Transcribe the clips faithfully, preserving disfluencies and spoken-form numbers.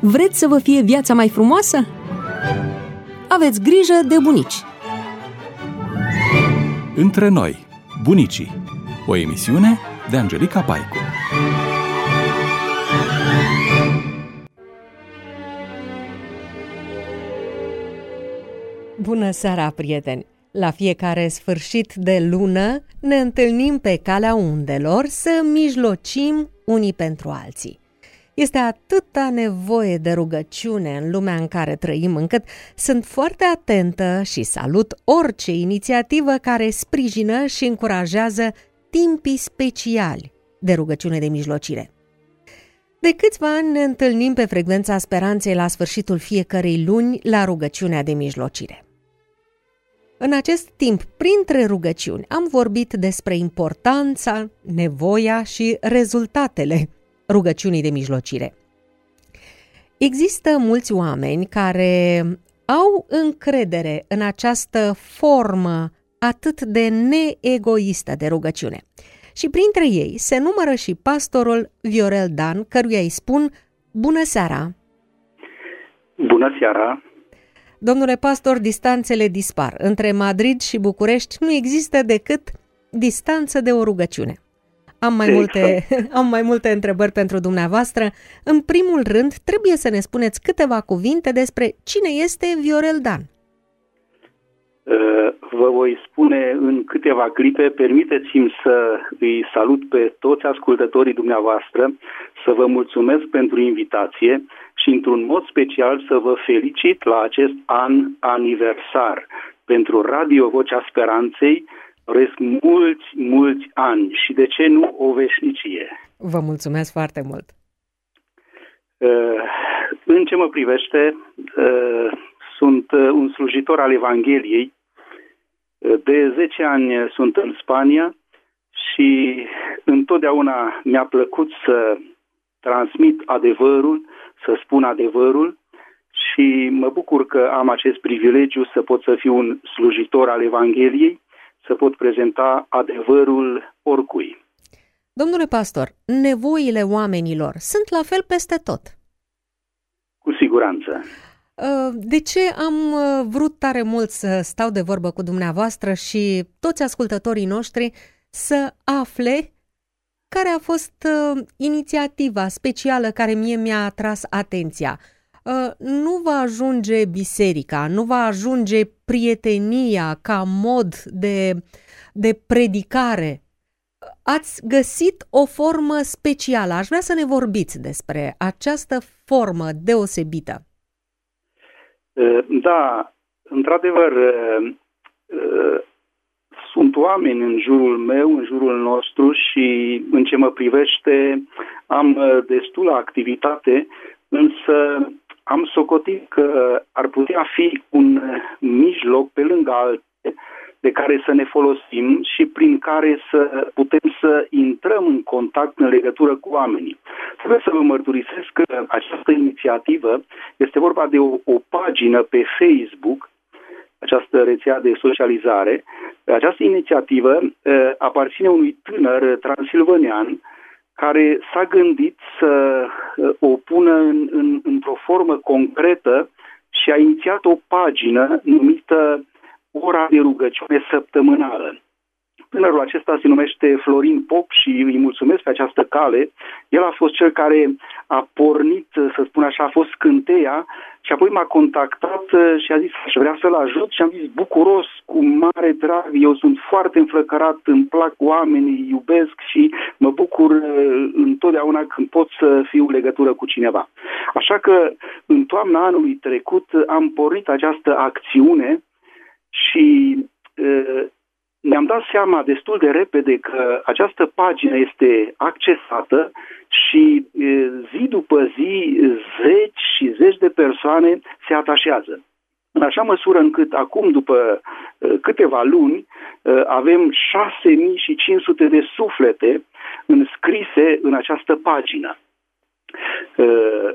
Vreți să vă fie viața mai frumoasă? Aveți grijă de bunici! Între noi, bunicii. O emisiune de Angelica Paicu. Bună seara, prieteni! La fiecare sfârșit de lună ne întâlnim pe calea undelor să mijlocim unii pentru alții. Este atâta nevoie de rugăciune în lumea în care trăim, încât sunt foarte atentă și salut orice inițiativă care sprijină și încurajează timpii speciali de rugăciune de mijlocire. De câțiva ani ne întâlnim pe frecvența Speranței la sfârșitul fiecărei luni la rugăciunea de mijlocire. În acest timp, printre rugăciuni, am vorbit despre importanța, nevoia și rezultatele rugăciunii de mijlocire. Există mulți oameni care au încredere în această formă atât de neegoistă de rugăciune. Și printre ei se numără și pastorul Viorel Dan, căruia îi spun bună seara! Bună seara! Domnule pastor, distanțele dispar. Între Madrid și București nu există decât distanță de o rugăciune. Am mai, exact. multe, am mai multe întrebări pentru dumneavoastră. În primul rând, trebuie să ne spuneți câteva cuvinte despre cine este Viorel Dan. Vă voi spune în câteva clipe. Permiteți-mi să îi salut pe toți ascultătorii dumneavoastră, să vă mulțumesc pentru invitație și într-un mod special să vă felicit la acest an aniversar. Pentru Radio Vocea Speranței doresc mulți, mulți ani și de ce nu o veșnicie. Vă mulțumesc foarte mult! În ce mă privește, sunt un slujitor al Evangheliei. De zece ani sunt în Spania și întotdeauna mi-a plăcut să transmit adevărul, să spun adevărul și mă bucur că am acest privilegiu să pot să fiu un slujitor al Evangheliei, să pot prezenta adevărul oricui. Domnule pastor, nevoile oamenilor sunt la fel peste tot. Cu siguranță. De ce am vrut tare mult să stau de vorbă cu dumneavoastră și toți ascultătorii noștri să afle care a fost inițiativa specială care mie mi-a atras atenția? Nu va ajunge biserica, nu va ajunge prietenia ca mod de, de predicare. Ați găsit o formă specială. Aș vrea să ne vorbiți despre această formă deosebită. Da, într-adevăr, sunt oameni în jurul meu, în jurul nostru și în ce mă privește am destulă activitate, însă am socotit că ar putea fi un mijloc pe lângă alte de care să ne folosim și prin care să putem să intrăm în contact, în legătură cu oamenii. Trebuie să vă mărturisesc că această inițiativă este vorba de o, o pagină pe Facebook, această rețea de socializare. Această inițiativă uh, aparține unui tânăr transilvanean care s-a gândit să uh, o pună în, în, într-o formă concretă și a inițiat o pagină numită Ora de rugăciune săptămânală. Tânărul acesta se numește Florin Pop și îi mulțumesc pe această cale. El a fost cel care a pornit, să spun așa, a fost scânteia și apoi m-a contactat și a zis aș vrea să-l ajut și am zis bucuros, cu mare drag, eu sunt foarte înflăcărat, îmi plac oamenii, iubesc și mă bucur întotdeauna când pot să fiu legătură cu cineva. Așa că în toamna anului trecut am pornit această acțiune și uh, ne-am dat seama destul de repede că această pagină este accesată și uh, zi după zi zeci și zeci de persoane se atașează. În așa măsură încât acum, după uh, câteva luni, uh, avem șase mii și cinci sute de suflete înscrise în această pagină. Uh,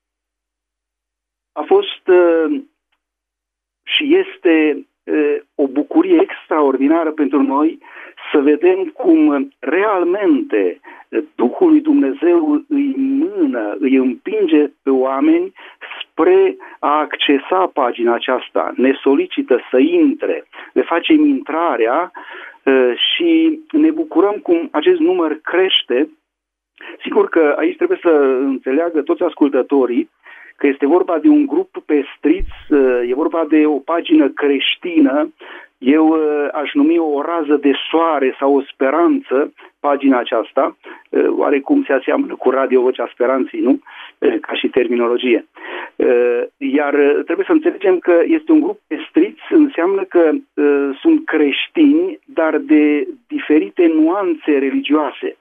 a fost uh, și este o bucurie extraordinară pentru noi să vedem cum realmente Duhul lui Dumnezeu îi mână, îi împinge pe oameni spre a accesa pagina aceasta, ne solicită să intre, le facem intrarea și ne bucurăm cum acest număr crește. Sigur că aici trebuie să înțeleagă toți ascultătorii că este vorba de un grup pe striț, e vorba de o pagină creștină. Eu aș numi o rază de soare sau o speranță pagina aceasta, oarecum se aseamănă cu Radio Vocea Speranței, nu? Ca și terminologie. Iar trebuie să înțelegem că este un grup pe striț, înseamnă că sunt creștini, dar de diferite nuanțe religioase.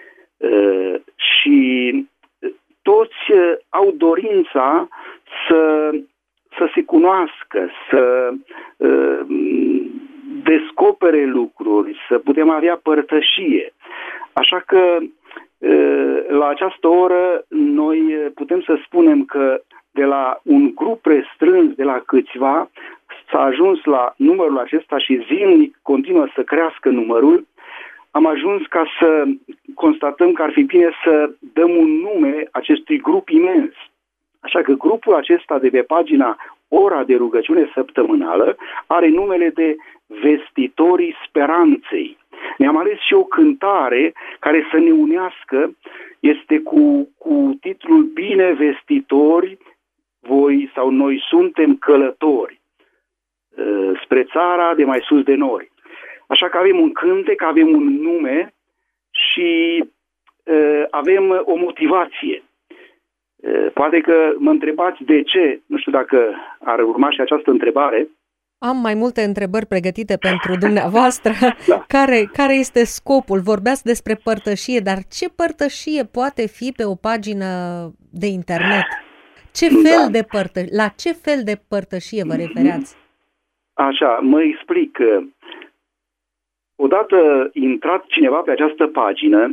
Și toți au dorința să, să se cunoască, să uh, descopere lucruri, să putem avea părtășie. Așa că uh, la această oră noi putem să spunem că de la un grup restrâns, de la câțiva, s-a ajuns la numărul acesta și zilnic continuă să crească numărul. Am ajuns ca să constatăm că ar fi bine să dăm un nume acestui grup imens. Așa că grupul acesta de pe pagina Ora de rugăciune săptămânală are numele de Vestitorii Speranței. Ne-am ales și o cântare care să ne unească, este cu, cu titlul Bine vestitori, voi sau noi suntem călători spre țara de mai sus de nori. Așa că avem un cântec, avem un nume și uh, avem o motivație. Uh, poate că mă întrebați de ce, nu știu dacă ar urma și această întrebare. Am mai multe întrebări pregătite pentru dumneavoastră. Da. Care, care este scopul? Vorbeați despre părtășie, dar ce părtășie poate fi pe o pagină de internet? Ce fel da. de părtă, la ce fel de părtășie vă refereați? Așa, mă explic. Odată intrat cineva pe această pagină,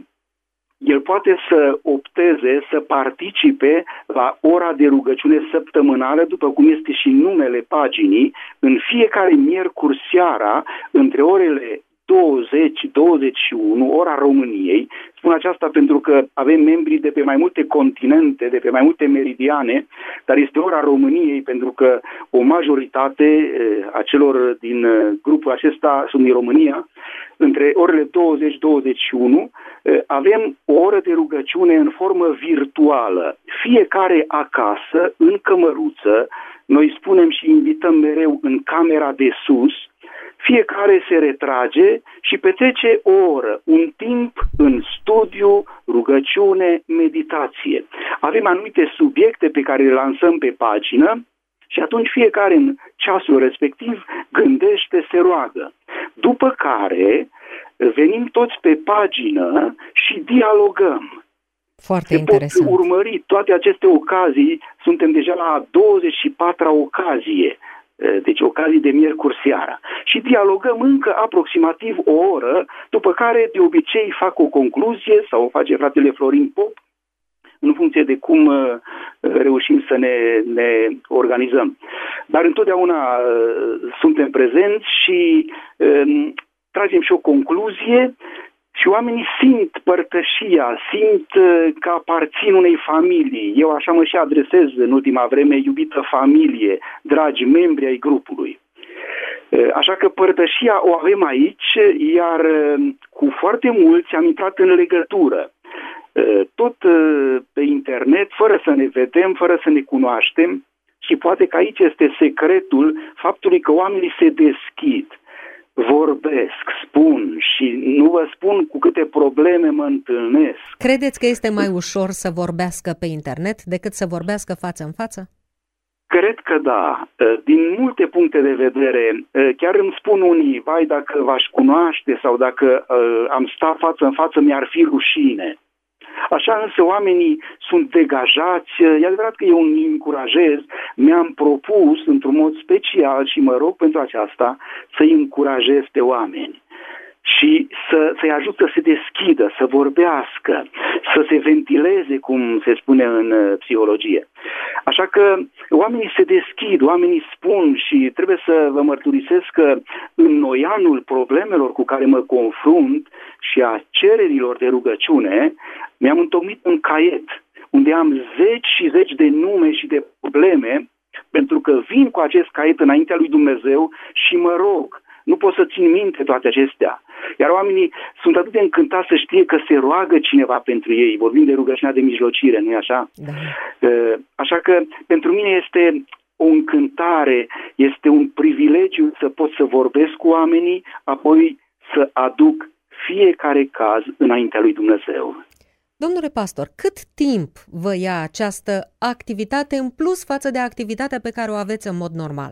el poate să opteze să participe la ora de rugăciune săptămânală, după cum este și numele paginii, în fiecare miercuri seara, între orele douăzeci douăzeci și unu, ora României. Spun aceasta pentru că avem membri de pe mai multe continente, de pe mai multe meridiane, dar este ora României pentru că o majoritate a celor din grupul acesta sunt din România. Între orele douăzeci douăzeci și unu avem o oră de rugăciune în formă virtuală. Fiecare acasă, în cămăruță, noi spunem și invităm mereu în camera de sus, fiecare se retrage și petrece o oră, un timp în studiu, rugăciune, meditație. Avem anumite subiecte pe care le lansăm pe pagină și atunci fiecare în ceasul respectiv gândește, se roagă. După care venim toți pe pagină și dialogăm. Foarte se interesant. Pot urmări toate aceste ocazii, suntem deja la a douăzeci și patra ocazie. Deci ocazii de miercuri seara. Și dialogăm încă aproximativ o oră, după care de obicei fac o concluzie sau o face fratele Florin Pop, în funcție de cum uh, reușim să ne, ne organizăm. Dar întotdeauna uh, suntem prezenți și uh, tragem și o concluzie și oamenii simt părtășia, simt uh, că aparțin unei familii. Eu așa mă și adresez în ultima vreme, iubită familie, dragi membri ai grupului. Uh, așa că părtășia o avem aici, iar uh, cu foarte mulți am intrat în legătură. Uh, tot uh, pe internet, fără să ne vedem, fără să ne cunoaștem, și poate că aici este secretul faptului că oamenii se deschid. Vorbesc, spun și nu vă spun cu câte probleme mă întâlnesc. Credeți că este mai ușor să vorbească pe internet decât să vorbească față în față? Cred că da. Din multe puncte de vedere, chiar îmi spun unii, vai, dacă v-aș cunoaște sau dacă am sta față în față, mi-ar fi rușine. Așa însă oamenii sunt degajați, e adevărat că eu îi încurajez, mi-am propus într-un mod special și mă rog pentru aceasta să-i încurajez pe oameni și să, să-i ajut să se deschidă, să vorbească, să se ventileze, cum se spune în psihologie. Așa că oamenii se deschid, oamenii spun și trebuie să vă mărturisesc că în noianul problemelor cu care mă confrunt și a cererilor de rugăciune, mi-am întocmit un caiet unde am zeci și zeci de nume și de probleme, pentru că vin cu acest caiet înaintea lui Dumnezeu și mă rog. Nu pot să țin minte toate acestea. Iar oamenii sunt atât de încântați să știe că se roagă cineva pentru ei. Vorbim de rugăciunea de mijlocire, nu-i așa? Da. Așa că pentru mine este o încântare, este un privilegiu să pot să vorbesc cu oamenii, apoi să aduc fiecare caz înaintea lui Dumnezeu. Domnule pastor, cât timp vă ia această activitate în plus față de activitatea pe care o aveți în mod normal?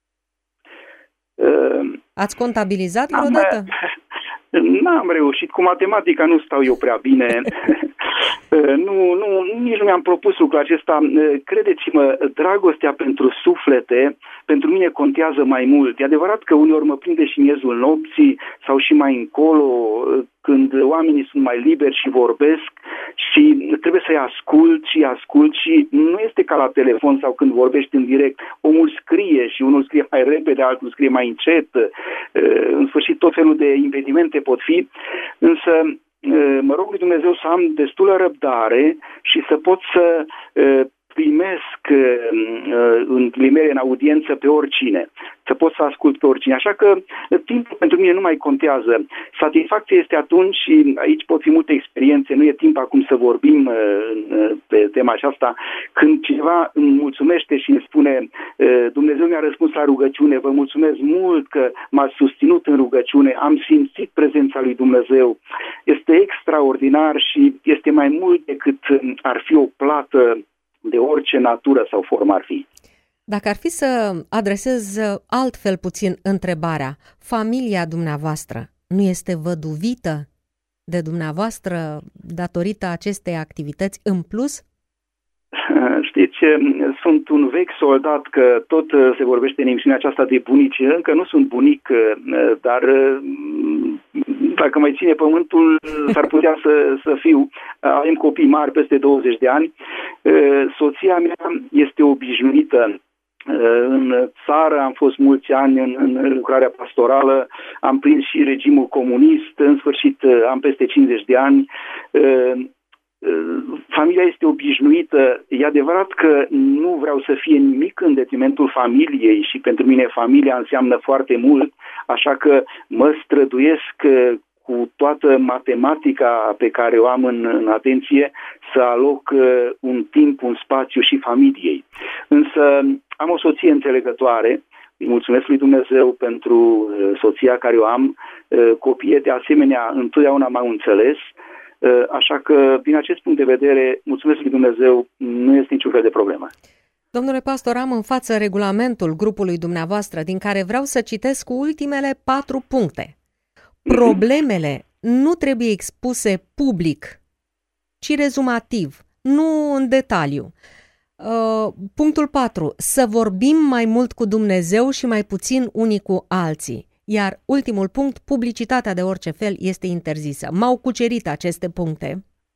Ați contabilizat vreodată? N-am reușit. Cu matematica nu stau eu prea bine. nu, nu, nici nu mi-am propus lucrul acesta. Credeți-mă, dragostea pentru suflete pentru mine contează mai mult. E adevărat că uneori mă prinde și miezul nopții sau și mai încolo, când oamenii sunt mai liberi și vorbesc și trebuie să-i ascult și ascult și nu este ca la telefon sau când vorbești în direct. Omul scrie și unul scrie mai repede, altul scrie mai încet. În sfârșit tot felul de impedimente pot fi, însă mă rog lui Dumnezeu să am destulă răbdare și să pot să primesc în ghilimele în audiență pe oricine, să pot să ascult pe oricine. Așa că timpul pentru mine nu mai contează. Satisfacția este atunci, și aici pot fi multe experiențe, nu e timp acum să vorbim pe tema aceasta, când cineva îmi mulțumește și îmi spune Dumnezeu mi-a răspuns la rugăciune, vă mulțumesc mult că m-ați susținut în rugăciune, am simțit prezența lui Dumnezeu. Este extraordinar și este mai mult decât ar fi o plată de orice natură sau formă ar fi. Dacă ar fi să adresez altfel puțin întrebarea, familia dumneavoastră nu este văduvită de dumneavoastră datorită acestei activități în plus? Știți, sunt un vechi soldat, că tot se vorbește în emisiunea aceasta de bunici. Încă nu sunt bunic, dar dacă mai ține pământul, s-ar putea să, să fiu. Avem copii mari, peste douăzeci de ani. Soția mea este obișnuită. În țară am fost mulți ani în, în lucrarea pastorală, am prins și regimul comunist, în sfârșit am peste cincizeci de ani. Familia este obișnuită. E adevărat că nu vreau să fie nimic în detrimentul familiei și pentru mine familia înseamnă foarte mult, așa că mă străduiesc cu toată matematica pe care o am în, în atenție să aloc un timp, un spațiu și familiei. Însă am o soție înțelegătoare, îi mulțumesc lui Dumnezeu pentru soția care o am, copiii de asemenea întotdeauna m-au înțeles. Așa că, din acest punct de vedere, mulțumesc lui Dumnezeu, nu este niciun fel de problemă. Domnule pastor, am în față regulamentul grupului dumneavoastră, din care vreau să citesc ultimele patru puncte. Problemele nu trebuie expuse public, ci rezumativ, nu în detaliu. Uh, punctul patru. Să vorbim mai mult cu Dumnezeu și mai puțin unii cu alții. Iar ultimul punct, publicitatea de orice fel este interzisă. M-au cucerit aceste puncte.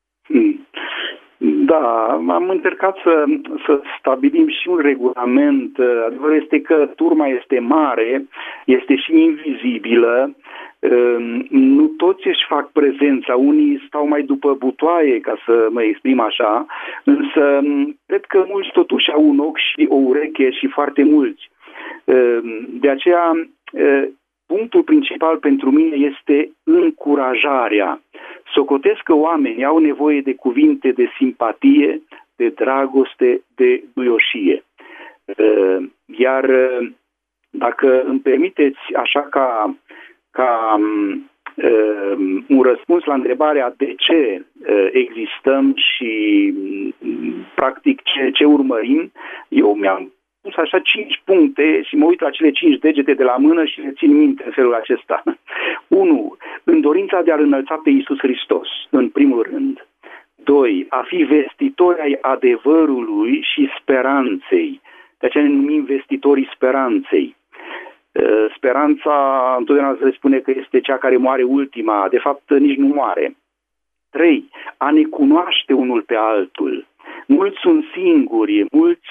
Da, am încercat să, să stabilim și un regulament. Adevărul este că turma este mare, este și invizibilă. Nu toți își fac prezența, unii stau mai după butoaie, ca să mă exprim așa, însă cred că mulți totuși au un ochi și o ureche și foarte mulți. De aceea, punctul principal pentru mine este încurajarea. Socotesc că oamenii au nevoie de cuvinte de simpatie, de dragoste, de duioșie. Iar dacă îmi permiteți, așa ca, ca un răspuns la întrebarea de ce existăm și practic ce, ce urmărim, eu mi-am pus așa cinci puncte și mă uit la cele cinci degete de la mână și le țin minte în felul acesta. unu. În dorința de a-L înălța pe Iisus Hristos, în primul rând. doi. A fi vestitori ai adevărului și speranței. De aceea ne numim vestitorii speranței. Speranța, întotdeauna se spune că este cea care moare ultima, de fapt nici nu moare. trei. A ne cunoaște unul pe altul. Mulți sunt singuri, mulți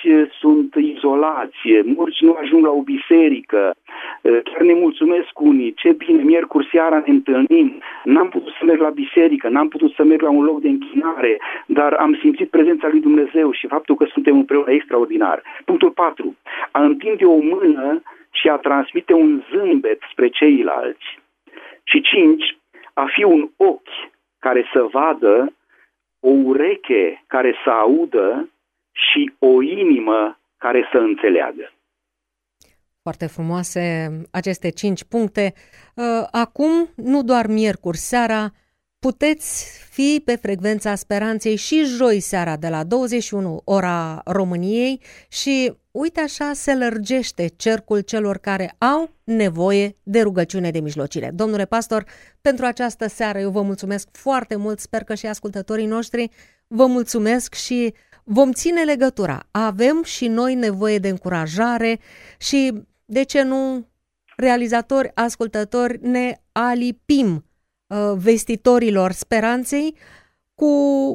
sunt izolați, mulți nu ajung la o biserică, chiar ne mulțumesc unii, ce bine, miercuri seara ne întâlnim, n-am putut să merg la biserică, n-am putut să merg la un loc de închinare, dar am simțit prezența lui Dumnezeu și faptul că suntem împreună extraordinar. Punctul patru. A întinde o mână și a transmite un zâmbet spre ceilalți. Și cinci. A fi un ochi care să vadă, o ureche care să audă și o inimă care să înțeleagă. Foarte frumoase aceste cinci puncte. Acum, nu doar miercuri seara, puteți fi pe Frecvența Speranței și joi seara de la douăzeci și unu ora României și uite așa se lărgește cercul celor care au nevoie de rugăciune de mijlocire. Domnule pastor, pentru această seară eu vă mulțumesc foarte mult, sper că și ascultătorii noștri vă mulțumesc și vom ține legătura. Avem și noi nevoie de încurajare și, de ce nu, realizatori, ascultători, ne alipim uh, vestitorilor speranței cu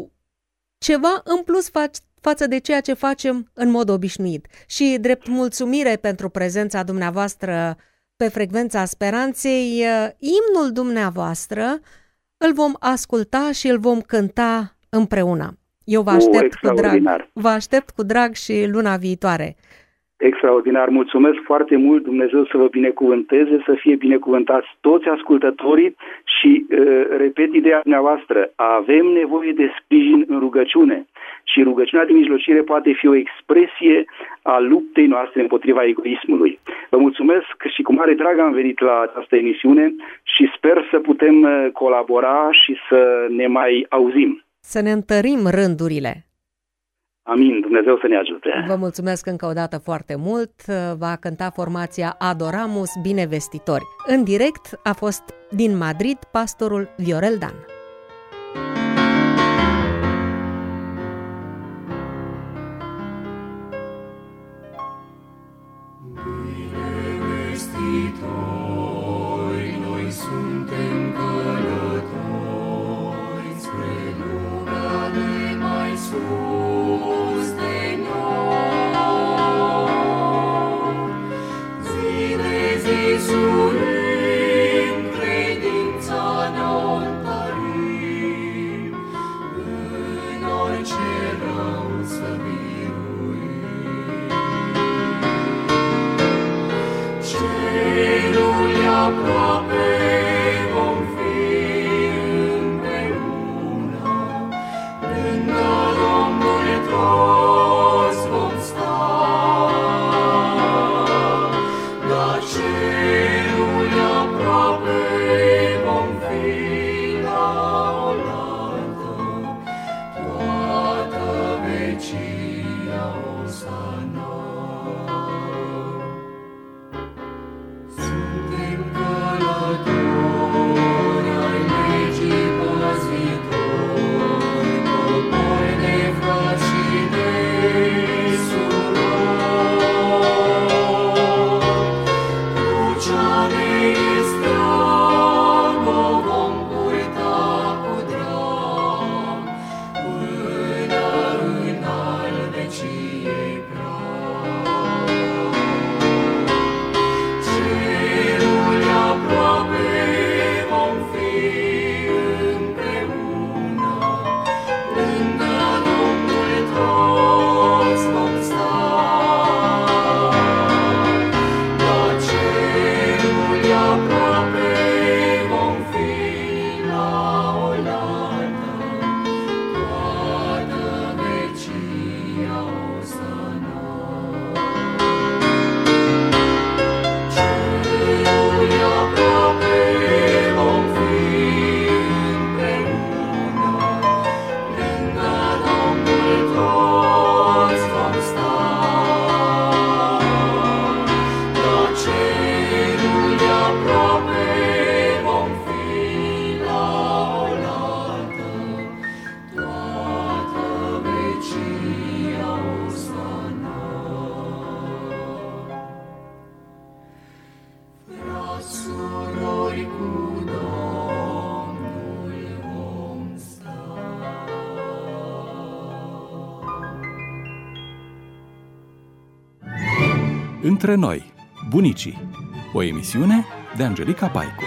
ceva în plus fa- față de ceea ce facem în mod obișnuit. Și drept mulțumire pentru prezența dumneavoastră pe Frecvența Speranței, uh, imnul dumneavoastră îl vom asculta și îl vom cânta împreună. Eu vă aștept cu drag. Vă aștept cu drag și luna viitoare. Extraordinar. Mulțumesc foarte mult. Dumnezeu să vă binecuvânteze, să fie binecuvântați toți ascultătorii și, uh, repet ideea dumneavoastră, avem nevoie de sprijin în rugăciune și rugăciunea de mijlocire poate fi o expresie a luptei noastre împotriva egoismului. Vă mulțumesc și cu mare drag am venit la această emisiune și sper să putem colabora și să ne mai auzim. Să ne întărim rândurile. Amin, Dumnezeu să ne ajute. Vă mulțumesc încă o dată foarte mult. Va cânta formația Adoramus Binevestitori. În direct a fost din Madrid pastorul Viorel Dan. Noi suntem călători spre lumea de mai sus de noi. Zi de zi surim, credința ne-o întărim, în orice rău să biruim. Cerul e aproape, vom fi împreună, lângă Domnul toți vom sta. La cerul e aproape, vom fi la oaltă, toată vecia osana. Suntem călători ai legii păzitori, popor de frați și de surori. Crucea ne este drag, o vom purta cu drag, până în al veciei prag. Între noi, bunicii. O emisiune de Angelica Paicu.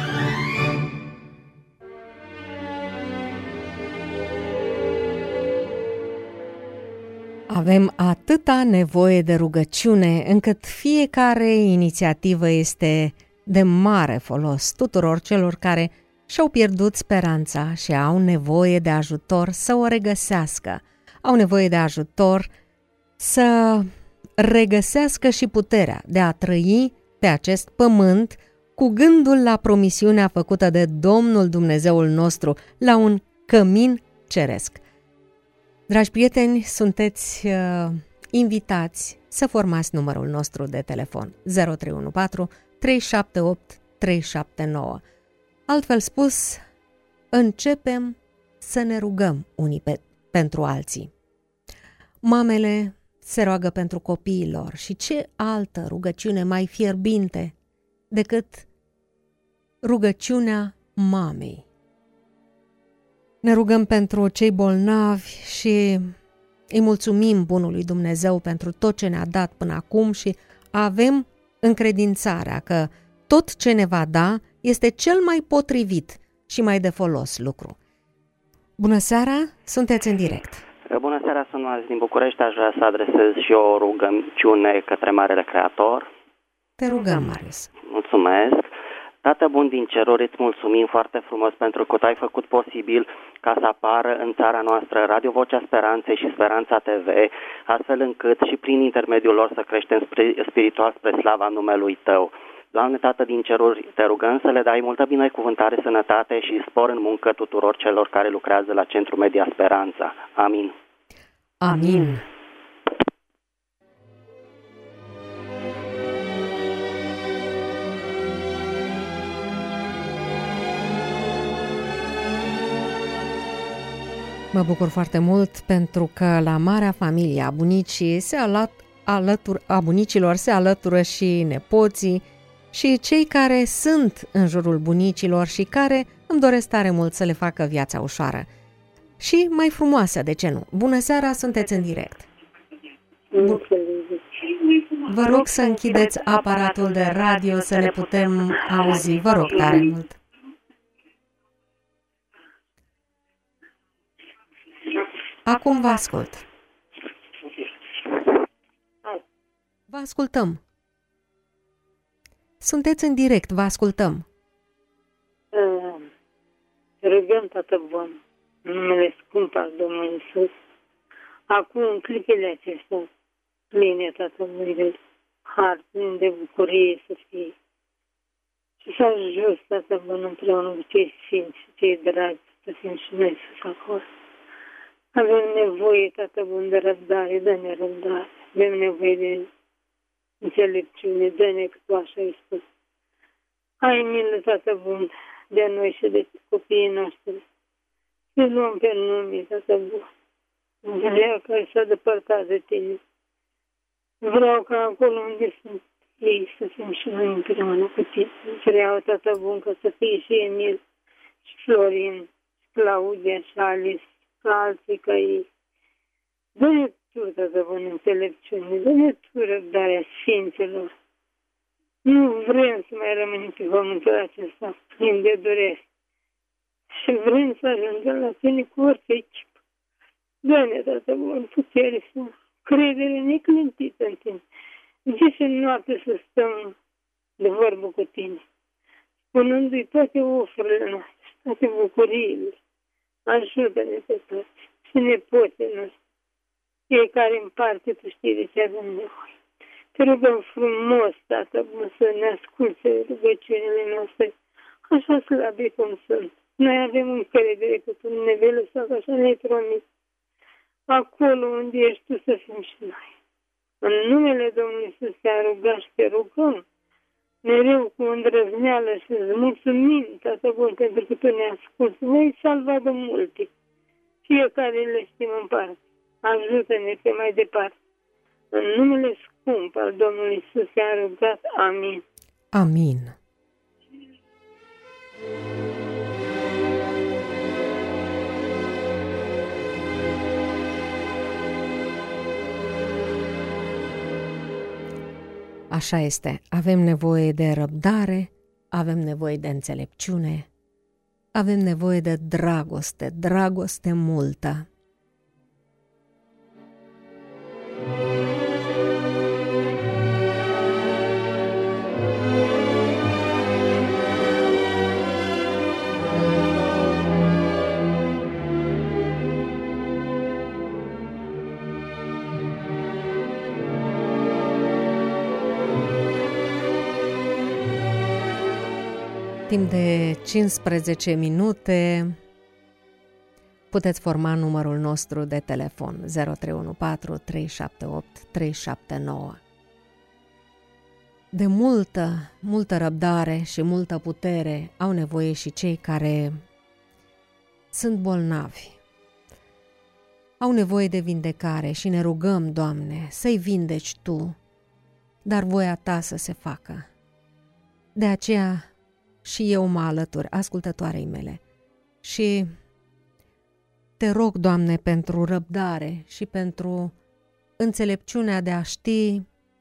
Avem atâta nevoie de rugăciune încât fiecare inițiativă este de mare folos tuturor celor care și-au pierdut speranța și au nevoie de ajutor să o regăsească. Au nevoie de ajutor să regăsească și puterea de a trăi pe acest pământ cu gândul la promisiunea făcută de Domnul Dumnezeul nostru, la un cămin ceresc. Dragi prieteni, sunteți uh, invitați să formați numărul nostru de telefon zero trei unu patru trei șapte opt trei șapte nouă. Altfel spus, începem să ne rugăm unii pe, pentru alții. Mamele se roagă pentru copiii lor și ce altă rugăciune mai fierbinte decât rugăciunea mamei. Ne rugăm pentru cei bolnavi și îi mulțumim bunului Dumnezeu pentru tot ce ne-a dat până acum și avem încredințarea că tot ce ne va da este cel mai potrivit și mai de folos lucru. Bună seara, sunteți în direct. Bună seara, sunt Marius din București, aș vrea să adresez și o rugăciune către Marele Creator. Te rugăm, Marius. Mulțumesc. Tată bun din ceruri, îți mulțumim foarte frumos pentru că tu ai făcut posibil ca să apară în țara noastră Radio Vocea Speranței și Speranța T V, astfel încât și prin intermediul lor să creștem spiritual spre slava numelui Tău. Doamne, Tată din ceruri, te rugăm să le dai multă binecuvântare, sănătate și spor în muncă tuturor celor care lucrează la Centru Media Speranța. Amin. Amin. Mă bucur foarte mult pentru că la marea familie a bunicii se alat, alătur, a bunicilor se alătură și nepoții și cei care sunt în jurul bunicilor și care îmi doresc tare mult să le facă viața ușoară. Și mai frumoasă, de ce nu? Bună seara, sunteți în direct. Vă rog să închideți aparatul de radio să ne putem auzi. Vă rog tare mult. Acum vă ascult. Vă ascultăm. Sunteți în direct, vă ascultăm. Rugăm, Tată Bun, în numele scump al Domnului Iisus, acum în clipele acestea, pline, Tată Bun, de har, plin de bucurie să fie. Și să ajut, Tată Bun, împreună cu cei sfinți și cei dragi, să fim și noi sus acolo. Avem nevoie, Tată Bun, de răbdare, dă-ne răbdare. Avem nevoie de înțelepciune, dă-ne că Tu așa ai spus. Ai milă, Tată Bun, de noi și de copiii noștri. Să luăm pe nume, Tată Bun. Vreau că s-a depărtat de Tine. Vreau ca acolo unde sunt ei să fim și noi împreună cu Tine. Vreau, Tată Bun, că să fie și Emil, și Florin, și Claudia, și Alice, ca alții ca ei. Dă-ne Tu, Tată Bun, înțelepciune, dă-ne Tu răbdarea Sfinților. Nu vrem să mai rămânem pe pământul acesta plin de dureri. Și vrem să ajungem la Tine cu orice chip. Dă-ne, Tată Bun, putere și credere neclintită în Tine. Zi și noapte să stăm de vorbă cu Tine, spunându-i toate ofurile noastre, toate bucuriile. Ajută-ne pe toți și nepoții noștri. Fiecare în parte Tu știi de ce avem nevoie. Te rugăm frumos, Tată Bun, să ne asculți rugăciunile noastre, așa slabe cum sunt. Noi avem încredere că Tu ne vei lăsa, așa ne-ai promis. Acolo unde ești Tu să fim și noi. În numele Domnului Iisus te-am rugat și te rugăm mereu cu îndrăzneală și îți mulțumim, Tată Bun, pentru că Tu ne asculți. Voi salva de multe. Fiecare le știm în parte. Ajută-ne pe mai departe. În numele scump al Domnului Iisus te-am rugat. Amin. Amin. așa este. Avem nevoie de răbdare, avem nevoie de înțelepciune, avem nevoie de dragoste, dragoste multă. Timp de cincisprezece minute puteți forma numărul nostru de telefon zero trei unu patru trei șapte opt trei șapte nouă. De multă, multă răbdare și multă putere au nevoie și cei care sunt bolnavi. Au nevoie de vindecare și ne rugăm, Doamne, să-i vindeci Tu, dar voia Ta să se facă. De aceea și eu mă alătur ascultătoarei mele și te rog, Doamne, pentru răbdare și pentru înțelepciunea de a ști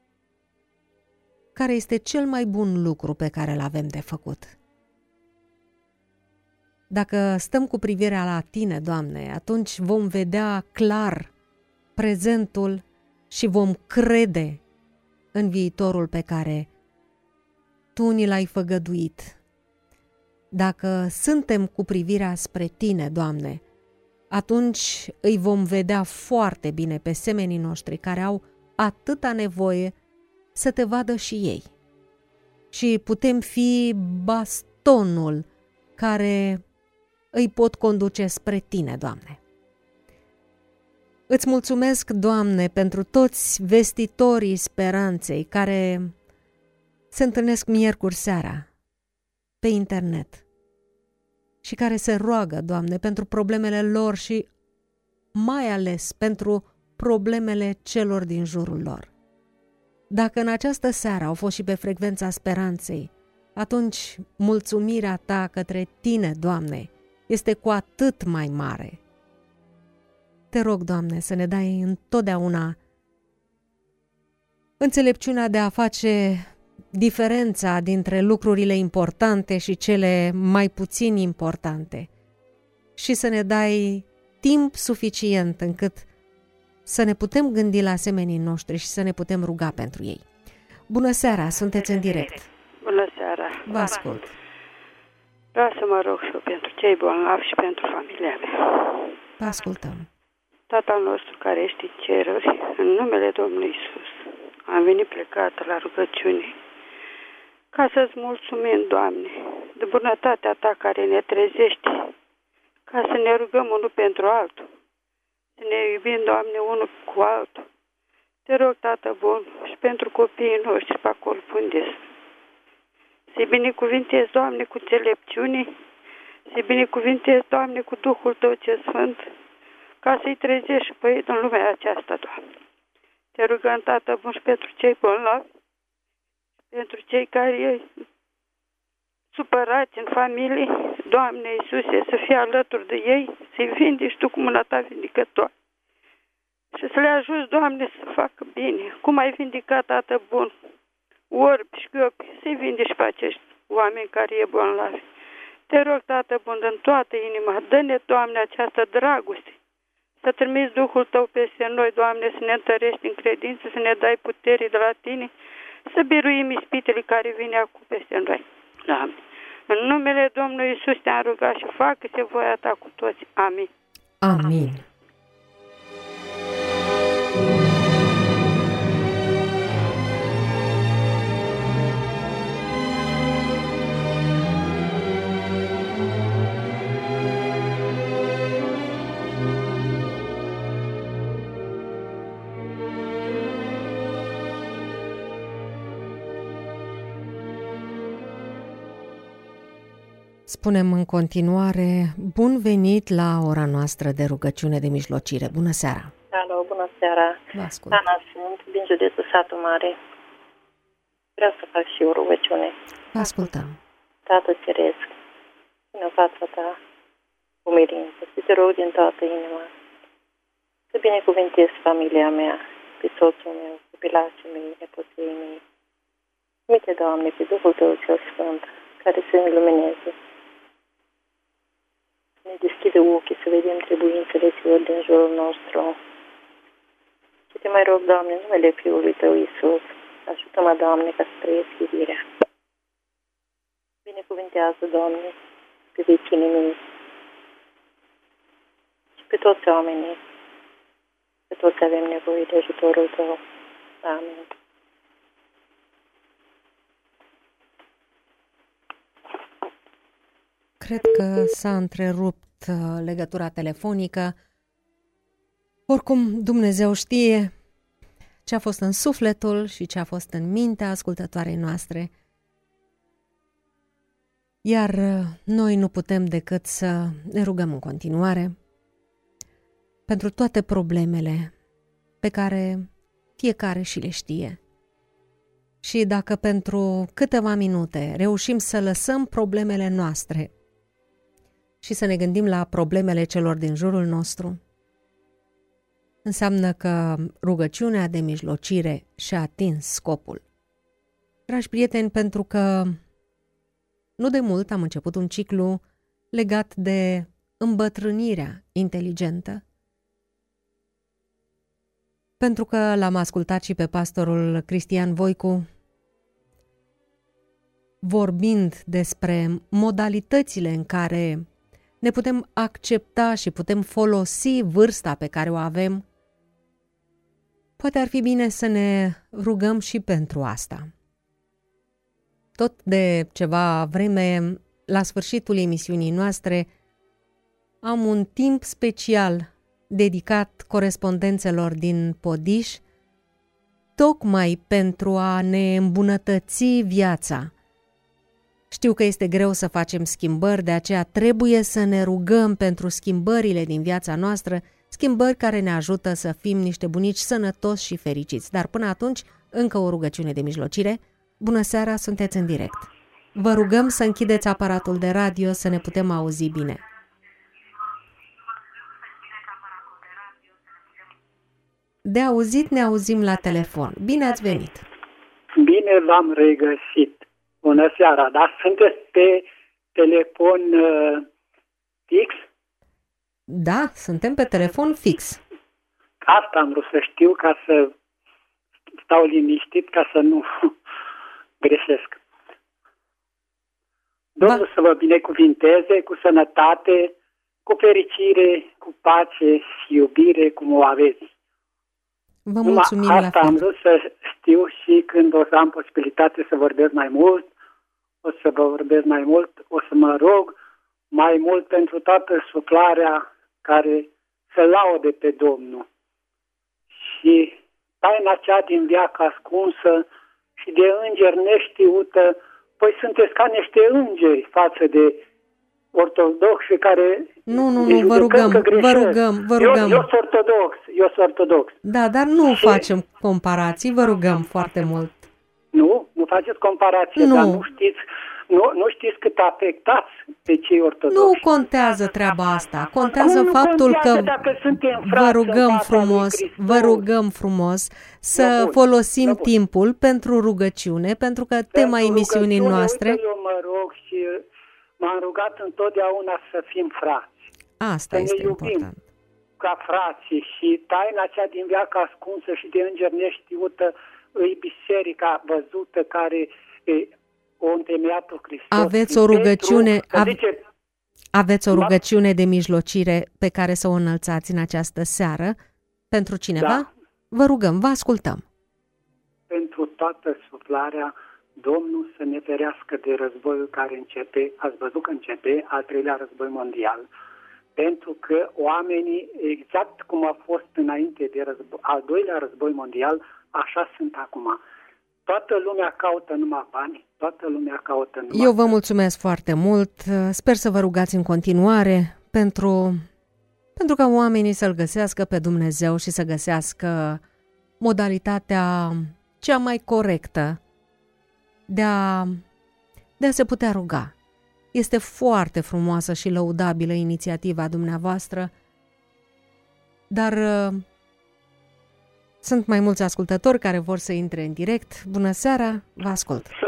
care este cel mai bun lucru pe care îl avem de făcut. Dacă stăm cu privirea la Tine, Doamne, atunci vom vedea clar prezentul și vom crede în viitorul pe care Tu ni l-ai făgăduit. Dacă suntem cu privirea spre Tine, Doamne, atunci îi vom vedea foarte bine pe semenii noștri care au atâta nevoie să Te vadă și ei. Și putem fi bastonul care îi pot conduce spre Tine, Doamne. Îți mulțumesc, Doamne, pentru toți vestitorii speranței care se întâlnesc miercuri seara pe internet și care se roagă, Doamne, pentru problemele lor și mai ales pentru problemele celor din jurul lor. Dacă în această seară au fost și pe frecvența speranței, atunci mulțumirea Ta către Tine, Doamne, este cu atât mai mare. Te rog, Doamne, să ne dai întotdeauna înțelepciunea de a face diferența dintre lucrurile importante și cele mai puțin importante și să ne dai timp suficient încât să ne putem gândi la semenii noștri și să ne putem ruga pentru ei. Bună seara, sunteți în direct. Bună seara. Vă ascult. Vreau să mă rog și eu pentru cei bolnavi și pentru familia mea. Vă ascultăm. Tatăl nostru care ești în ceruri, în numele Domnului Iisus, am venit plecată la rugăciune ca să-ți mulțumim, Doamne, de bunătatea Ta care ne trezește, ca să ne rugăm unul pentru altul, să ne iubim, Doamne, unul cu altul. Te rog, Tată bun, și pentru copiii noștri pe acolo unde sunt. Să-i binecuvintezi, Doamne, cu înțelepciune, să-i binecuvintezi, Doamne, cu Duhul Tău ce Sfânt, ca să-i trezești pe ei în lumea aceasta, Doamne. Te rugăm, Tată bun, și pentru cei bolnavi, pentru cei care supărați în familie, Doamne Iisuse, să fii alături de ei, să-i vindești Tu cu mâna Ta vindicătoare. Și să le ajuți, Doamne, să facă bine. Cum ai vindicat, Tată bun, orbi și găpi, să-i vindești pe acești oameni care e bolnavi. Te rog, Tată bun, în toată inima, dă-ne, Doamne, această dragoste, să trimiți Duhul Tău peste noi, Doamne, să ne întărești în credință, să ne dai putere de la Tine, să biruim ispitele care vine acum peste noi. Doamne, în numele Domnului Iisus te-am rugat și facă-se voia Ta cu toți. Amin. Amin. Spunem în continuare, bun venit la ora noastră de rugăciune de mijlocire. Bună seara! Alo, bună seara! Vă ascult. Ana sunt, din județul Satul Mare. Vreau să fac și o rugăciune. Vă ascultăm. Tată Ceresc, în fața Ta, umilință, să Te rog din toată inima să binecuvintezi familia mea, pe soțul meu, copilașii mei, nepoții mei, Trimite, Doamne, pe Duhul Tău cel Sfânt, care să ne lumineze. Ne deschide ochii să vedem trebuințele celor din jurul nostru. Și te mai rog, Doamne, în numele Fiului Tău, Iisus, ajută-mă, Doamne, ca să trăiesc iubirea. Binecuvintează, Doamne, pe vecinii mei și pe toți oamenii. Pe toți avem nevoie de ajutorul Tău. Amin. Cred că s-a întrerupt legătura telefonică. Oricum, Dumnezeu știe ce a fost în sufletul și ce a fost în mintea ascultătoarei noastre. Iar noi nu putem decât să ne rugăm în continuare pentru toate problemele pe care fiecare și le știe. Și dacă pentru câteva minute reușim să lăsăm problemele noastre și să ne gândim la problemele celor din jurul nostru, înseamnă că rugăciunea de mijlocire și-a atins scopul. Dragi prieteni, pentru că nu de mult am început un ciclu legat de îmbătrânirea inteligentă, pentru că l-am ascultat și pe pastorul Cristian Voicu vorbind despre modalitățile în care ne putem accepta și putem folosi vârsta pe care o avem. Poate ar fi bine să ne rugăm și pentru asta. Tot de ceva vreme, la sfârșitul emisiunii noastre, am un timp special dedicat corespondențelor din Podiș, tocmai pentru a ne îmbunătăți viața. Știu că este greu să facem schimbări, de aceea trebuie să ne rugăm pentru schimbările din viața noastră, schimbări care ne ajută să fim niște bunici sănătoși și fericiți. Dar până atunci, încă o rugăciune de mijlocire. Bună seara, sunteți în direct. Vă rugăm să închideți aparatul de radio să ne putem auzi bine. De auzit ne auzim la telefon. Bine ați venit! Bine v-am regăsit! Bună seara! Dar sunteți pe telefon uh, fix? Da, suntem pe telefon fix. Asta am vrut să știu, ca să stau liniștit, ca să nu greșesc. Domnul ba... să vă binecuvinteze cu sănătate, cu fericire, cu pace și iubire, cum o aveți. Vă mulțumim. Numai la asta fel. am vrut să știu și când o să am posibilitate să vorbesc mai mult, o să vă vorbesc mai mult, o să mă rog mai mult pentru toată suflarea care să laude pe Domnul. Și taina cea din veacă ascunsă și de îngeri neștiută, păi sunteți ca niște îngeri față de ortodoxi care... Nu, nu, nu, vă rugăm, vă rugăm, vă rugăm. Eu, eu sunt ortodox, eu sunt ortodox. Da, dar nu și... facem comparații, vă rugăm foarte mult. Nu, nu faceți comparație, nu. Dar nu știți, nu, nu știți cât afectați pe cei ortodoxi. Nu contează treaba asta, contează nu faptul contează că dacă suntem frați vă rugăm în frumos, vă rugăm frumos să bun, folosim timpul pentru rugăciune, pentru că tema pentru emisiunii noastre... Uite, eu mă rog și m-am rugat întotdeauna să fim frați. Asta să este ne iubim important. Ca frații și taina cea din veacă ascunsă și de înger neștiută îi biserica văzută care e, o întemeiat-o Hristos. Aveți o rugăciune, pentru, ave, aveți o rugăciune de mijlocire pe care să o înălțați în această seară pentru cineva? Da. Vă rugăm, vă ascultăm. Pentru toată suflarea, Domnul să ne ferească de războiul care începe, ați văzut că începe al treilea război mondial. Pentru că oamenii, exact cum a fost înainte de război, al doilea război mondial, așa sunt acum. Toată lumea caută numai bani, toată lumea caută numai... Eu vă mulțumesc foarte mult, sper să vă rugați în continuare pentru, pentru ca oamenii să-L găsească pe Dumnezeu și să găsească modalitatea cea mai corectă de a, de a se putea ruga. Este foarte frumoasă și lăudabilă inițiativa dumneavoastră, dar uh, sunt mai mulți ascultători care vor să intre în direct. Bună seara, vă ascult!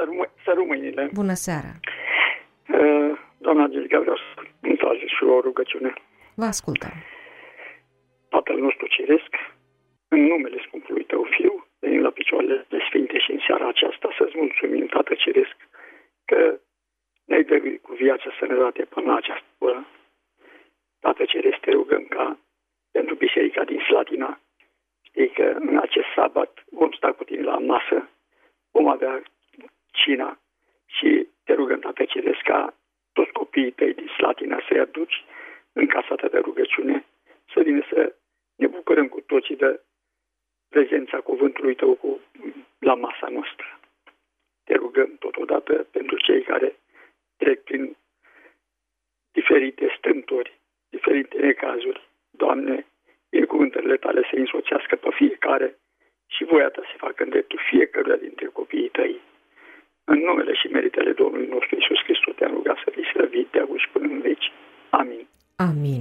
să rămâinile. Bună seara. Uh, doamna Angelica, vreau să îmi trageți și o rugăciune. Vă ascultăm. Tatăl nostru ceresc, în numele scumpului tău fiu, venim la picioarele de sfinte și în seara aceasta să-ți mulțumim, Tată ceresc, că ne-ai dăruit cu viață, sănătate până la această oră. Tată ceresc, te rugăm ca pentru biserica din Slatina, știi că în acest sabat vom sta cu tine la masă, vom avea cina și te rugăm, Tată ceresc, ca toți copiii tăi din Slatina să-i aduci în casa ta de rugăciune, să vină să ne bucurăm cu toții de prezența cuvântului tău cu, la masa noastră. Te rugăm totodată pentru cei care trec prin diferite strâmtori, diferite necazuri. Doamne, binecuvântările tale să însoțească pe fiecare și voia ta să facă în dreptul fiecăruia dintre copiii tăi. În numele și meritele Domnului nostru Iisus Hristos te-am rugat să fii slăvit de acum și până în veci. Amin. Amin.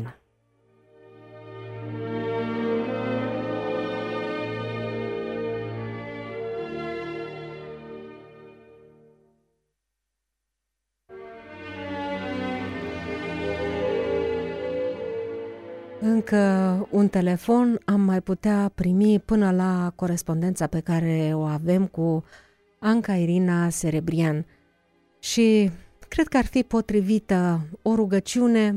Încă un telefon am mai putea primi până la corespondența pe care o avem cu Anca Irina Serebrian și cred că ar fi potrivită o rugăciune,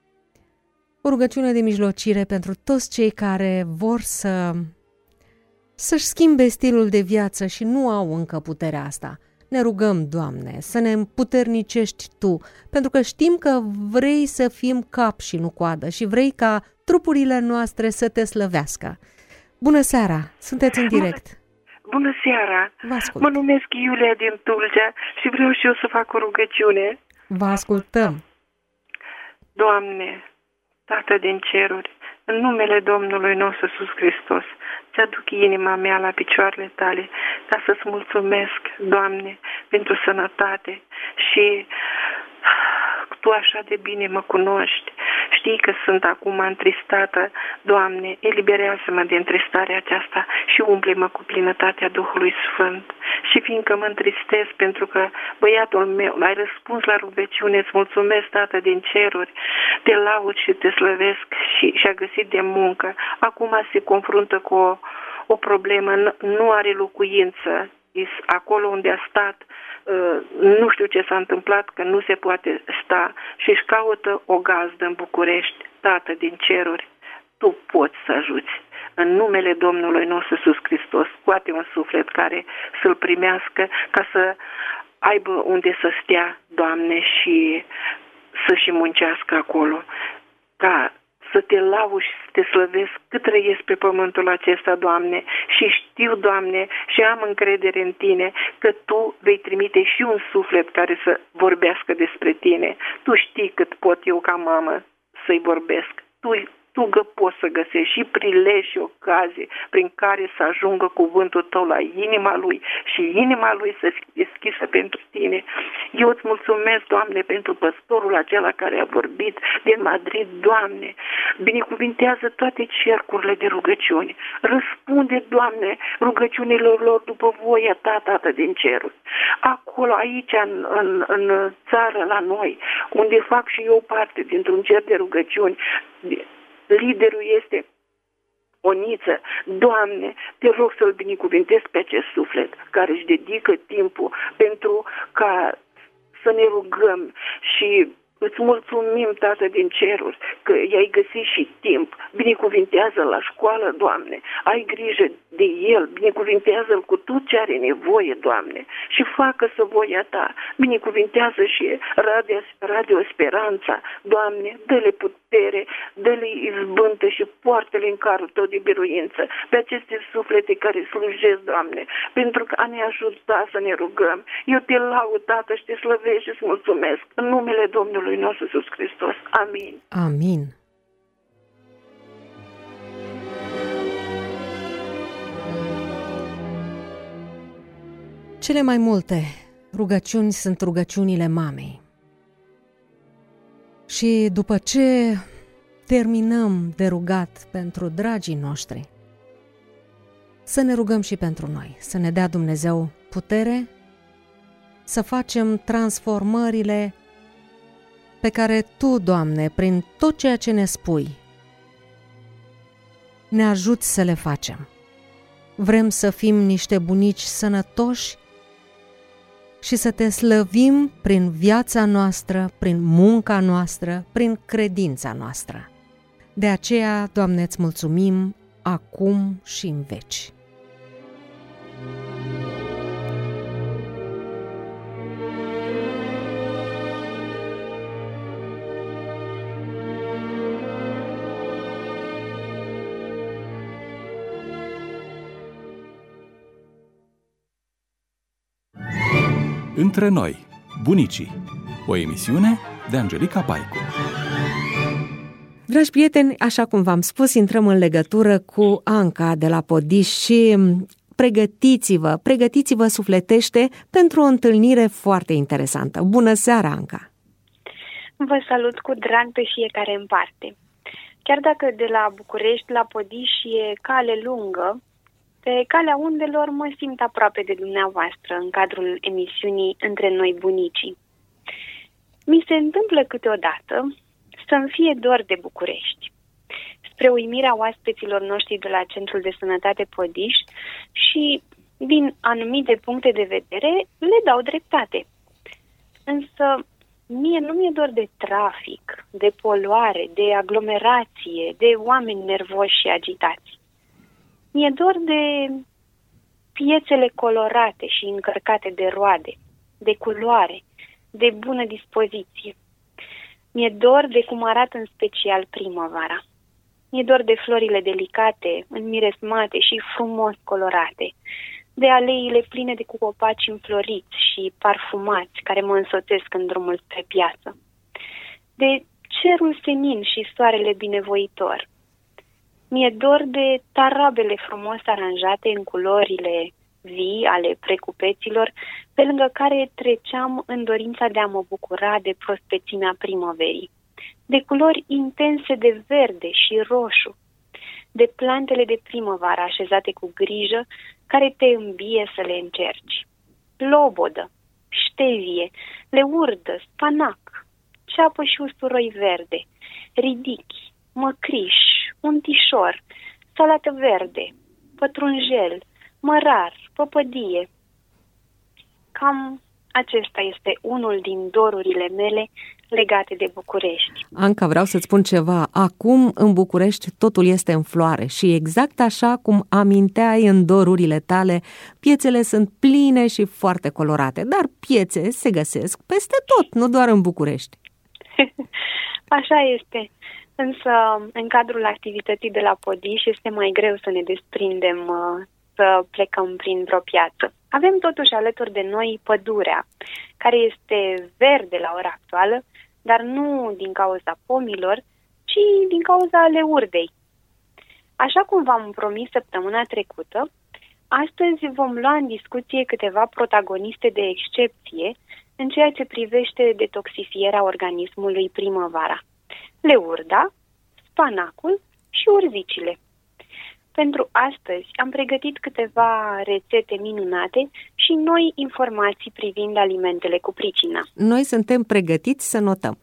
o rugăciune de mijlocire pentru toți cei care vor să, să-și schimbe stilul de viață și nu au încă puterea asta. Ne rugăm, Doamne, să ne împuternicești Tu, pentru că știm că vrei să fim cap și nu coadă și vrei ca trupurile noastre să te slăvească. Bună seara, sunteți în direct. Bună seara, Vă ascult. Mă numesc Iulia din Tulcea și vreau și eu să fac o rugăciune. Vă ascultăm. Doamne, Tată din ceruri, în numele Domnului nostru Iisus Hristos, ți-aduc inima mea la picioarele tale ca să-ți mulțumesc, Doamne, pentru sănătate și Tu așa de bine mă cunoști. Știi că sunt acum întristată. Doamne, eliberează-mă de întristarea aceasta și umple-mă cu plinătatea Duhului Sfânt. Și fiindcă mă întristez pentru că băiatul meu ai răspuns la rugăciune, îți mulțumesc, Tată din ceruri, te laud și te slăvesc și și-a găsit de muncă. Acum se confruntă cu o, o problemă, nu are locuință. Acolo unde a stat, nu știu ce s-a întâmplat, că nu se poate sta și își caută o gazdă în București. Tată din ceruri, Tu poți să ajuți. În numele Domnului nostru Iisus Hristos, scoate un suflet care să-L primească ca să aibă unde să stea, Doamne, și să-și muncească acolo. Ca să te lau și să te slăvesc cât trăiesc pe pământul acesta, Doamne, și știu, Doamne, și am încredere în Tine că Tu vei trimite și un suflet care să vorbească despre Tine. Tu știi cât pot eu ca mamă să-i vorbesc. Tu Tu gă poți să găsești și prilej și ocazie prin care să ajungă cuvântul Tău la inima lui și inima lui să fie deschisă pentru Tine. Eu îți mulțumesc, Doamne, pentru păstorul acela care a vorbit din Madrid, Doamne. Binecuvintează toate cercurile de rugăciuni. Răspunde, Doamne, rugăciunilor lor după voia Ta, Tată din ceruri. Acolo, aici, în, în, în țară, la noi, unde fac și eu parte dintr-un cer de rugăciuni, liderul este Oniță. Doamne, te rog să-l binecuvintezi pe acest suflet care își dedică timpul pentru ca să ne rugăm și îți mulțumim, Tată din ceruri, că i-ai găsit și timp. Binecuvintează la școală, Doamne. Ai grijă de el. Binecuvintează-l cu tot ce are nevoie, Doamne. Și facă să voia Ta. Binecuvintează și Radio, Radio Speranța. Doamne, dă-le putere, dă-le izbântă și poartă-le în carul Tău de biruință pe aceste suflete care slujesc, Doamne, pentru că a ne ajuta să ne rugăm. Eu Te laud, Tată, și Te slăvesc și îți mulțumesc. În numele Domnului nostru Iisus Hristos. Amin. Amin. Cele mai multe rugăciuni sunt rugăciunile mamei. Și după ce terminăm de rugat pentru dragii noștri, să ne rugăm și pentru noi, să ne dea Dumnezeu putere să facem transformările pe care Tu, Doamne, prin tot ceea ce ne spui, ne ajuți să le facem. Vrem să fim niște bunici sănătoși și să Te slăvim prin viața noastră, prin munca noastră, prin credința noastră. De aceea, Doamne, îți mulțumim acum și în veci. Între noi, bunicii, o emisiune de Angelica Paicu. Dragi prieteni, așa cum v-am spus, intrăm în legătură cu Anca de la Podiș și pregătiți-vă, pregătiți-vă sufletește pentru o întâlnire foarte interesantă. Bună seara, Anca! Vă salut cu drag pe fiecare în parte. Chiar dacă de la București la Podiș e cale lungă, pe calea undelor mă simt aproape de dumneavoastră în cadrul emisiunii Între noi bunicii. Mi se întâmplă câteodată să-mi fie dor de București. Spre uimirea oaspeților noștri de la Centrul de Sănătate Podiș și, din anumite puncte de vedere, le dau dreptate. Însă, mie nu mi-e dor de trafic, de poluare, de aglomerație, de oameni nervoși și agitați. Mi-e dor de piețele colorate și încărcate de roade, de culoare, de bună dispoziție. Mi-e dor de cum arată în special primăvara. Mi-e dor de florile delicate, înmiresmate și frumos colorate, de aleile pline de copaci înfloriți și parfumați care mă însoțesc în drumul spre piață, de cerul senin și soarele binevoitor. Mi-e dor de tarabele frumos aranjate în culorile vii ale precupeților, pe lângă care treceam în dorința de a mă bucura de prospețimea primăverii, de culori intense de verde și roșu, de plantele de primăvară așezate cu grijă, care te îmbie să le încerci. Lobodă, ștevie, leurdă, spanac, ceapă și usturoi verde, ridichi, măcriș, untișor, salată verde, pătrunjel, mărar, păpădie. Cam acesta este unul din dorurile mele legate de București. Anca, vreau să-ți spun ceva. Acum, în București, totul este în floare și exact așa cum aminteai în dorurile tale, piețele sunt pline și foarte colorate, dar piețe se găsesc peste tot, nu doar în București. Așa este. Însă, în cadrul activității de la Podiș este mai greu să ne desprindem, să plecăm prin vreo piață. Avem totuși alături de noi pădurea, care este verde la ora actuală, dar nu din cauza pomilor, ci din cauza leurdei. Așa cum v-am promis săptămâna trecută, astăzi vom lua în discuție câteva protagoniste de excepție în ceea ce privește detoxifierea organismului primăvara. Leurda, spanacul și urzicile. Pentru astăzi am pregătit câteva rețete minunate și noi informații privind alimentele cu pricina. Noi suntem pregătiți să notăm.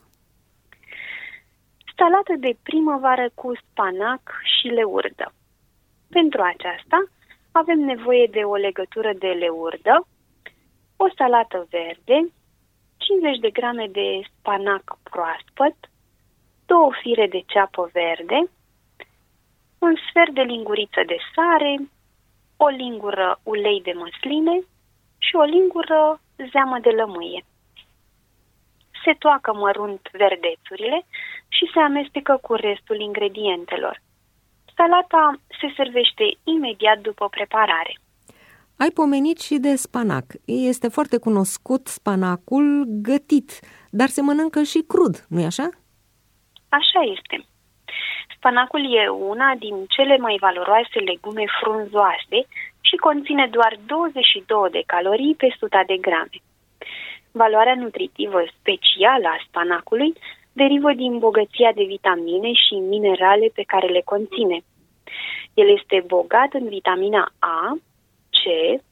Salată de primăvară cu spanac și leurdă. Pentru aceasta avem nevoie de o legătură de leurdă, o salată verde, cincizeci de grame de spanac proaspăt, două fire de ceapă verde, un sfert de linguriță de sare, o lingură ulei de măsline și o lingură zeamă de lămâie. Se toacă mărunt verdețurile și se amestecă cu restul ingredientelor. Salata se servește imediat după preparare. Ai pomenit și de spanac. Este foarte cunoscut spanacul gătit, dar se mănâncă și crud, nu-i așa? Așa este. Spanacul e una din cele mai valoroase legume frunzoase și conține doar douăzeci și două de calorii pe o sută de grame. Valoarea nutritivă specială a spanacului derivă din bogăția de vitamine și minerale pe care le conține. El este bogat în vitamina A, C, K,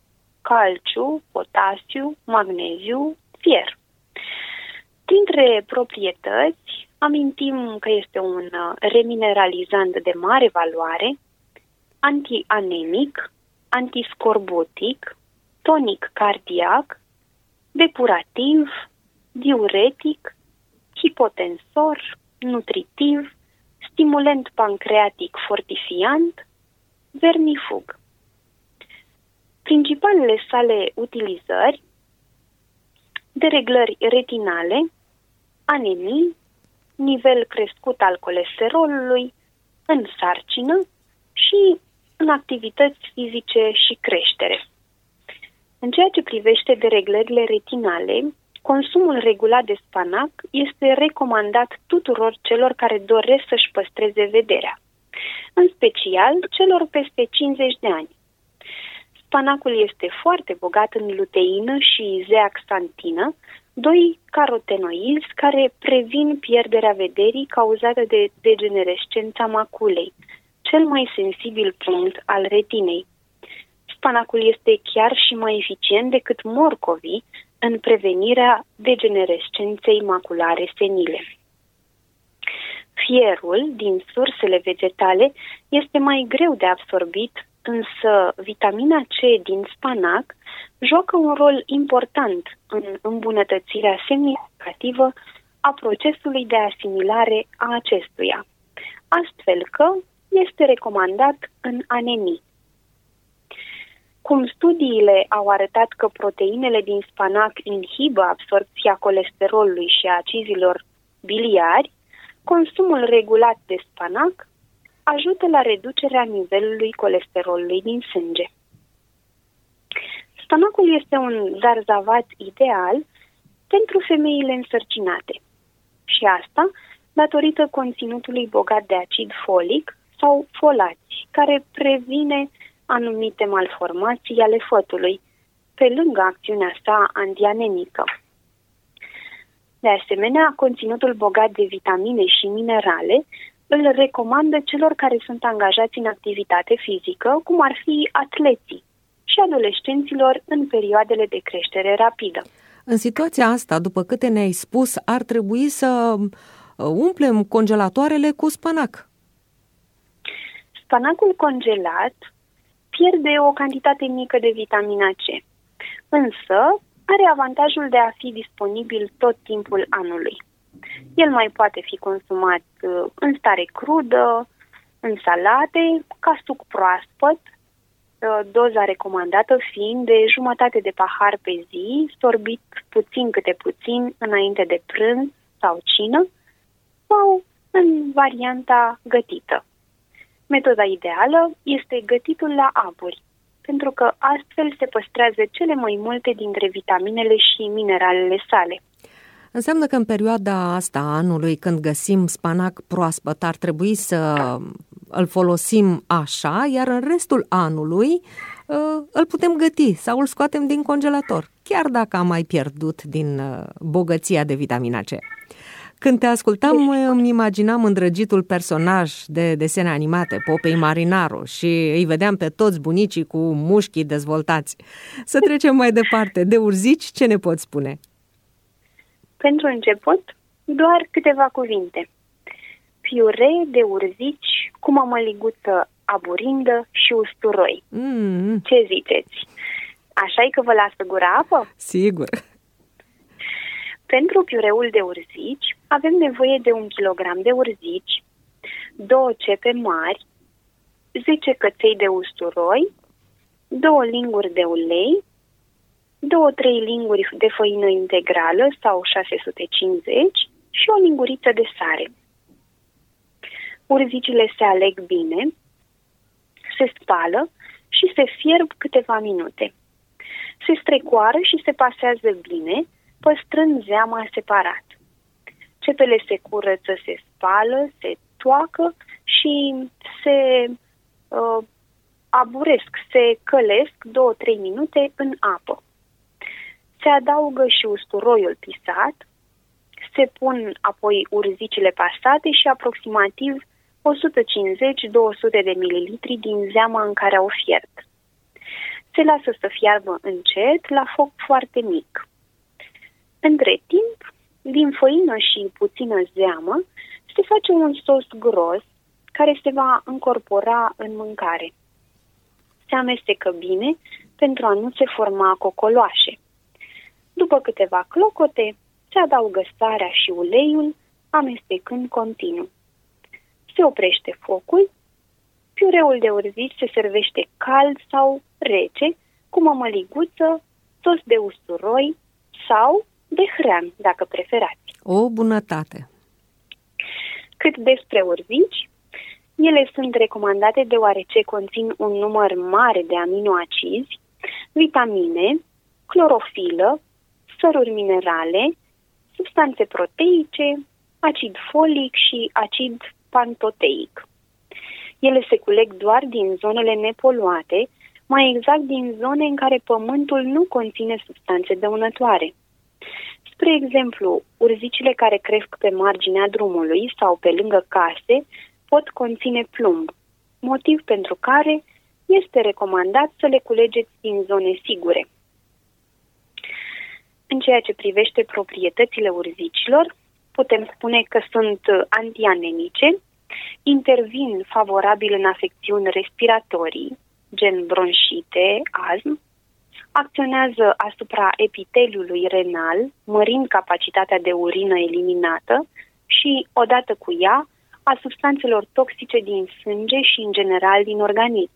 calciu, potasiu, magneziu, fier. Dintre proprietăți, amintim că este un remineralizant de mare valoare, antianemic, antiscorbutic, tonic cardiac, depurativ, diuretic, hipotensor, nutritiv, stimulant pancreatic fortifiant, vermifug. Principalele sale utilizări: dereglări retinale, anemii, nivel crescut al colesterolului, în sarcină și în activități fizice și creștere. În ceea ce privește dereglările retinale, consumul regulat de spanac este recomandat tuturor celor care doresc să-și păstreze vederea, în special celor peste cincizeci de ani. Spanacul este foarte bogat în luteină și zeaxantină, doi carotenoizi care previn pierderea vederii cauzată de degenerescența maculei, cel mai sensibil punct al retinei. Spanacul este chiar și mai eficient decât morcovii în prevenirea degenerescenței maculare senile. Fierul din sursele vegetale este mai greu de absorbit, însă vitamina C din spanac joacă un rol important în îmbunătățirea semnificativă a procesului de asimilare a acestuia, astfel că este recomandat în anemii. Cum studiile au arătat că proteinele din spanac inhibă absorbția colesterolului și a acizilor biliari, consumul regulat de spanac ajută la reducerea nivelului colesterolului din sânge. Spanacul este un zarzavat ideal pentru femeile însărcinate și asta datorită conținutului bogat de acid folic sau folați, care previne anumite malformații ale fătului, pe lângă acțiunea sa antianemică. De asemenea, conținutul bogat de vitamine și minerale îl recomandă celor care sunt angajați în activitate fizică, cum ar fi atleții și adolescenților în perioadele de creștere rapidă. În situația asta, după câte ne-ai spus, ar trebui să umplem congelatoarele cu spanac. Spanacul congelat pierde o cantitate mică de vitamina C, însă are avantajul de a fi disponibil tot timpul anului. El mai poate fi consumat în stare crudă, în salate, ca suc proaspăt, doza recomandată fiind de jumătate de pahar pe zi, sorbit puțin câte puțin înainte de prânz sau cină, sau în varianta gătită. Metoda ideală este gătitul la aburi, pentru că astfel se păstrează cele mai multe dintre vitaminele și mineralele sale. Înseamnă că în perioada asta a anului, când găsim spanac proaspăt, ar trebui să îl folosim așa, iar în restul anului îl putem găti sau îl scoatem din congelator, chiar dacă am mai pierdut din bogăția de vitamina C. Când te ascultam, îmi imaginam îndrăgitul personaj de desene animate, Popeye Marinaro, și îi vedeam pe toți bunicii cu mușchii dezvoltați. Să trecem mai departe. De urzici, ce ne poți spune? Pentru început, doar câteva cuvinte. Piure de urzici cu mămăliguță aburindă și usturoi. Mm. Ce ziceți? Așa-i că vă lasă gura apă? Sigur. Pentru piureul de urzici avem nevoie de un kilogram de urzici, două cepe mari, zece căței de usturoi, două linguri de ulei, două-trei linguri de făină integrală sau șase sute cincizeci și o linguriță de sare. Urzicile se aleg bine, se spală și se fierb câteva minute. Se strecoară și se pasează bine, păstrând zeama separat. Cepele se curăță, se spală, se toacă și se uh, aburesc, se călesc două-trei minute în apă. Se adaugă și usturoiul pisat, se pun apoi urzicile pasate și aproximativ o sută cincizeci - două sute de mililitri din zeama în care au fiert. Se lasă să fiarbă încet la foc foarte mic. Între timp, din făină și puțină zeamă, se face un sos gros care se va încorpora în mâncare. Se amestecă bine pentru a nu se forma cocoloașe. După câteva clocote, se adaugă sarea și uleiul, amestecând continuu. Se oprește focul, piureul de urzici se servește cald sau rece, cu mămăliguță, sos de usturoi sau de hrean, dacă preferați. O bunătate! Cât despre urzici, ele sunt recomandate deoarece conțin un număr mare de aminoacizi, vitamine, clorofilă, săruri minerale, substanțe proteice, acid folic și acid pantoteic. Ele se culeg doar din zonele nepoluate, mai exact din zone în care pământul nu conține substanțe dăunătoare. Spre exemplu, urzicile care cresc pe marginea drumului sau pe lângă case pot conține plumb, motiv pentru care este recomandat să le culegeți din zone sigure. În ceea ce privește proprietățile urzicilor, putem spune că sunt antianemice, intervin favorabil în afecțiuni respiratorii, gen bronșite, astm, acționează asupra epiteliului renal, mărind capacitatea de urină eliminată și, odată cu ea, a substanțelor toxice din sânge și, în general, din organism.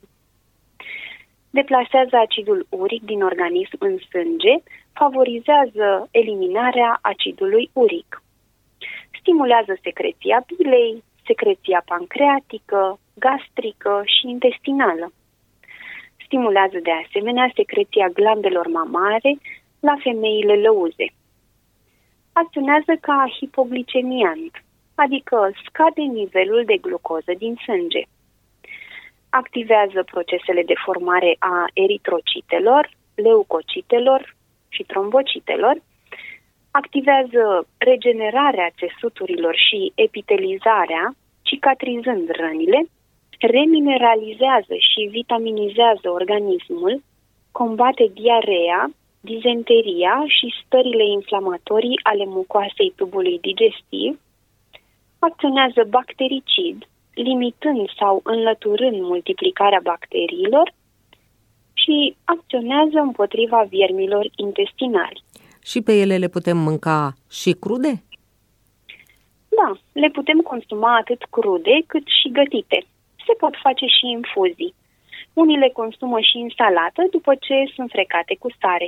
Deplasează acidul uric din organism în sânge, favorizează eliminarea acidului uric. Stimulează secreția bilei, secreția pancreatică, gastrică și intestinală. Stimulează de asemenea secreția glandelor mamare la femeile lăuze. Acționează ca hipoglicemiant, adică scade nivelul de glucoză din sânge. Activează procesele de formare a eritrocitelor, leucocitelor și trombocitelor, activează regenerarea țesuturilor și epitelizarea, cicatrizând rănile, remineralizează și vitaminizează organismul, combate diarea, dizenteria și stările inflamatorii ale mucoasei tubului digestiv, acționează bactericid, limitând sau înlăturând multiplicarea bacteriilor și acționează împotriva viermilor intestinali. Și pe ele le putem mânca și crude? Da, le putem consuma atât crude cât și gătite. Se pot face și infuzii. Unii le consumă și în salată după ce sunt frecate cu sare.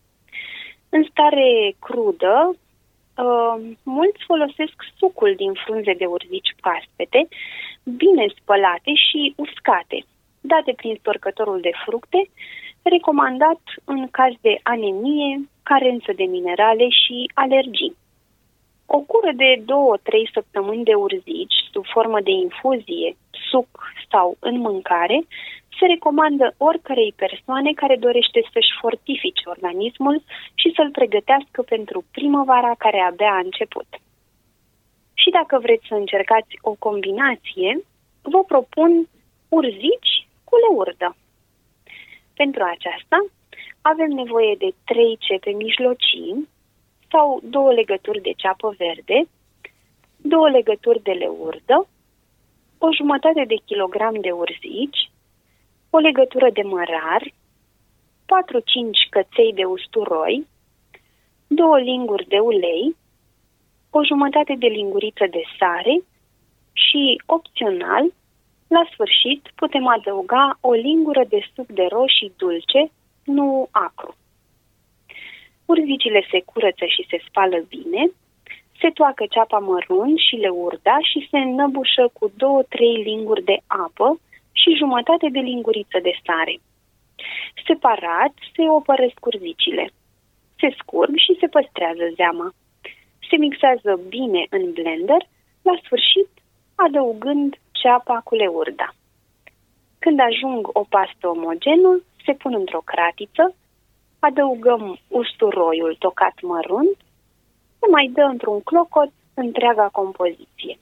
În stare crudă, uh, mulți folosesc sucul din frunze de urzici proaspete, bine spălate și uscate, date prin storcătorul de fructe, recomandat în caz de anemie, carență de minerale și alergii. O cură de două-trei săptămâni de urzici, sub formă de infuzie, suc sau în mâncare, se recomandă oricărei persoane care dorește să-și fortifice organismul și să-l pregătească pentru primăvara care abia a început. Și dacă vreți să încercați o combinație, vă propun urzici cu leurdă. Pentru aceasta avem nevoie de trei cepe mijlocii sau două legături de ceapă verde, două legături de leurdă, o jumătate de kilogram de urzici, o legătură de mărar, patru-cinci căței de usturoi, două linguri de ulei, o jumătate de linguriță de sare și, opțional, la sfârșit putem adăuga o lingură de suc de roșii dulce, nu acru. Urzicile se curăță și se spală bine, se toacă ceapa mărunt și leurda și se înnăbușă cu două-trei linguri de apă și jumătate de linguriță de sare. Separat se opăresc urzicile. Se scurg și se păstrează zeama. Se mixează bine în blender, la sfârșit adăugând ceapa cu leurda. Când ajung o pastă omogenă, se pun într-o cratiță, adăugăm usturoiul tocat mărunt, se mai dă într-un clocot întreaga compoziție.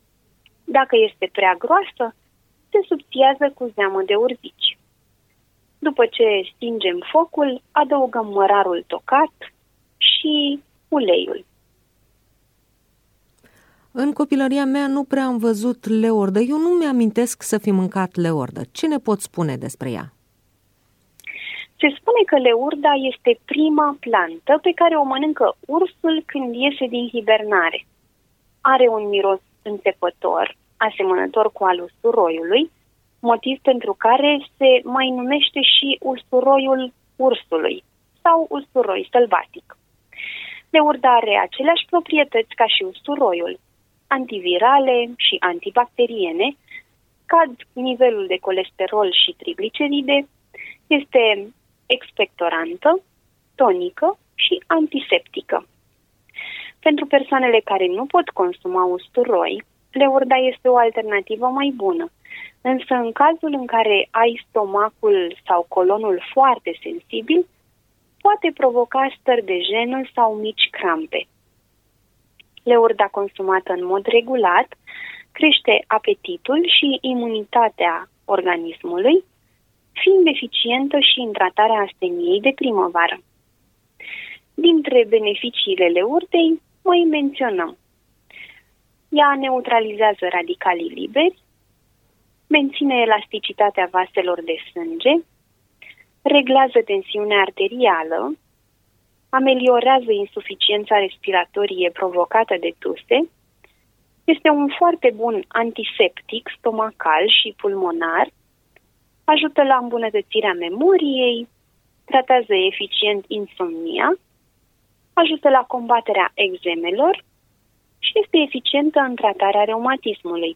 Dacă este prea groasă, se subțiază cu zeamă de urzici. După ce stingem focul, adăugăm mărarul tocat și uleiul. În copilăria mea nu prea am văzut leordă. Eu nu mi-amintesc să fi mâncat leordă. Ce ne poți spune despre ea? Se spune că leurda este prima plantă pe care o mănâncă ursul când iese din hibernare. Are un miros înțepător, asemănător cu al usturoiului, motiv pentru care se mai numește și usturoiul ursului sau usturoi sălbatic. Leurda are aceleași proprietăți ca și usturoiul, antivirale și antibacteriene, scad nivelul de colesterol și trigliceride, este expectorantă, tonică și antiseptică. Pentru persoanele care nu pot consuma usturoi, leurda este o alternativă mai bună, însă în cazul în care ai stomacul sau colonul foarte sensibil, poate provoca stări de jenă sau mici crampe. Leurda consumată în mod regulat crește apetitul și imunitatea organismului, fiind eficientă și în tratarea asteniei de primăvară. Dintre beneficiile leurdei mai menționăm: ea neutralizează radicalii liberi, menține elasticitatea vaselor de sânge, reglează tensiunea arterială, ameliorează insuficiența respiratorie provocată de tuse, este un foarte bun antiseptic stomacal și pulmonar, ajută la îmbunătățirea memoriei, tratează eficient insomnia, ajută la combaterea eczemelor și este eficientă în tratarea reumatismului.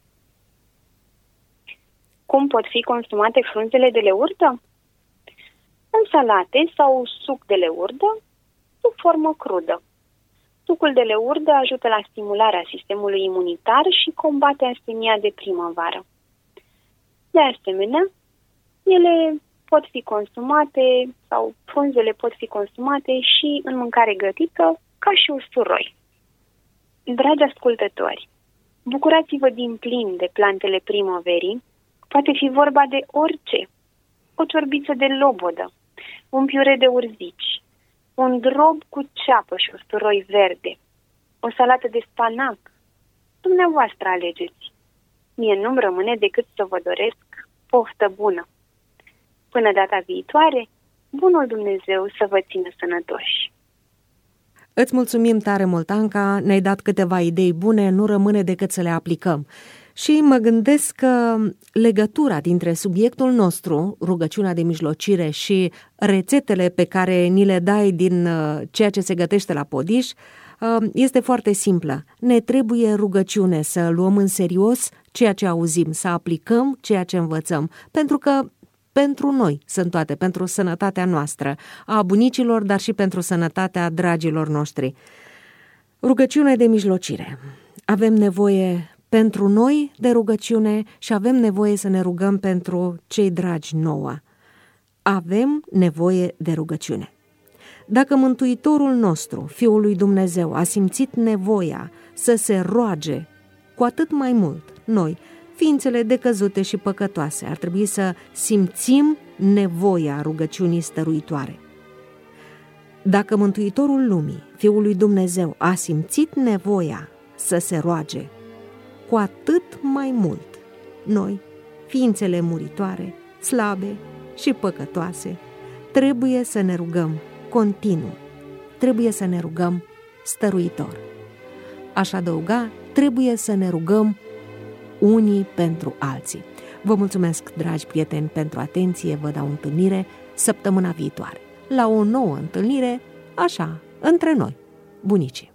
Cum pot fi consumate frunzele de leurdă? În salate sau suc de leurdă, sub formă crudă. Sucul de leurdă ajută la stimularea sistemului imunitar și combate astenia de primăvară. De asemenea, ele pot fi consumate sau frunzele pot fi consumate și în mâncare grătită ca și usturoi. Dragi ascultători, bucurați-vă din plin de plantele primăverii. Poate fi vorba de orice: o ciorbiță de lobodă, un piure de urzici, un drob cu ceapă și usturoi verde, o salată de spanac. Dumneavoastră alegeți. Mie nu-mi rămâne decât să vă doresc poftă bună. Până data viitoare, bunul Dumnezeu să vă țină sănătoși. Îți mulțumim tare mult, Anca, ne-ai dat câteva idei bune, nu rămâne decât să le aplicăm. Și mă gândesc că legătura dintre subiectul nostru, rugăciunea de mijlocire, și rețetele pe care ni le dai din ceea ce se gătește la Podiș este foarte simplă. Ne trebuie rugăciune, să luăm în serios ceea ce auzim, să aplicăm ceea ce învățăm, pentru că pentru noi sunt toate, pentru sănătatea noastră, a bunicilor, dar și pentru sănătatea dragilor noștri. Rugăciune de mijlocire. Avem nevoie pentru noi de rugăciune și avem nevoie să ne rugăm pentru cei dragi nouă. Avem nevoie de rugăciune. Dacă Mântuitorul nostru, Fiul lui Dumnezeu, a simțit nevoia să se roage, cu atât mai mult noi, ființele decăzute și păcătoase, ar trebui să simțim nevoia rugăciunii stăruitoare. Dacă Mântuitorul lumii, Fiul lui Dumnezeu, a simțit nevoia să se roage, cu atât mai mult noi, ființele muritoare, slabe și păcătoase, trebuie să ne rugăm continuu, trebuie să ne rugăm stăruitor. Aș adăuga, trebuie să ne rugăm unii pentru alții. Vă mulțumesc, dragi prieteni, pentru atenție, vă dau întâlnire săptămâna viitoare, la o nouă întâlnire, așa, între noi, bunicii.